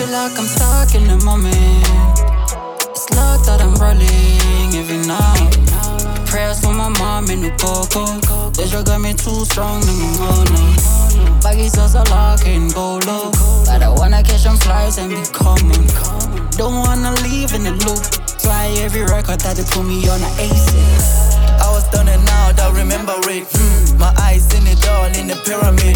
like I'm stuck in the moment. It's luck that I'm rolling every night. Prayers for my mom and the coco. This you got me too strong in the morning. Baggy sauce a lock and go low. But I wanna catch some flies and be common. Don't wanna leave in the loop. Fly every record that they put me on the aces. I was done and out, I remember it. My eyes in it all in the pyramid.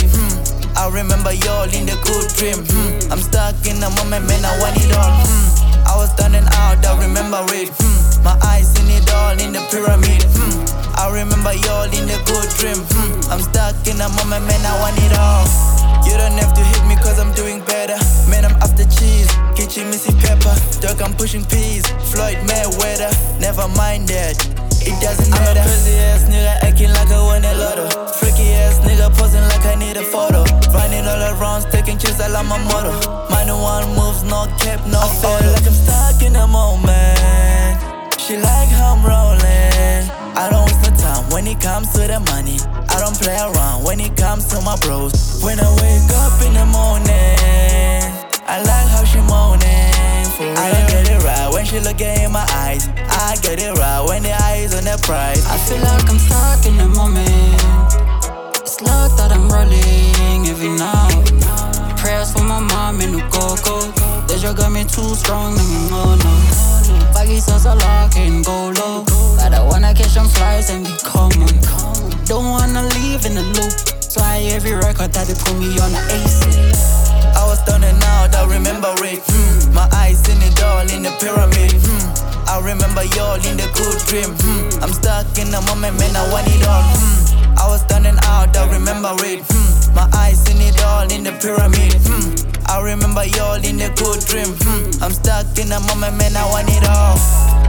I remember y'all in the good dream. I'm stuck in the moment, man, I want it all. I was done and out, I remember it. My eyes in it all in the pyramid. I remember y'all in the good dream. I'm stuck in the moment, man, I want it all. You don't have to hit me cause I'm doing better. Man, I'm after cheese, kitchen missy pepper. Dirk, I'm pushing peas, Floyd Mayweather. Never mind that, it doesn't matter. I'm a crazy ass nigga acting like I won a lotto. Freaky ass nigga posing like I need a photo. Running all around, taking trips, I like my motto. Minor one moves, no cap, no photo. I feel like I'm stuck in the moment. She like how I'm rolling. I don't waste no time when it comes to the money. I don't play around when it comes to my bros. When I wake up in the morning, I like how she moaning. For real. I don't get it right when she look in my eyes. I get it right when the eyes on the prize. I feel like I'm stuck in the moment. It's luck that I'm rolling every night. Prayers for my mom and the coco. This you got me too strong in the morning. Baggy sauce a lock and go low. But I wanna catch some flies and be common. Don't wanna leave in the loop. Fly every record that they put me on the aces. I was done and out, I remember it. My eyes in it all in the pyramid. I remember y'all in the good dream. I'm stuck in the moment, man, I want it all. I was done and out, I remember it. My eyes in it all in the pyramid. I remember y'all in the good dream. I'm stuck in the moment, man, I want it all.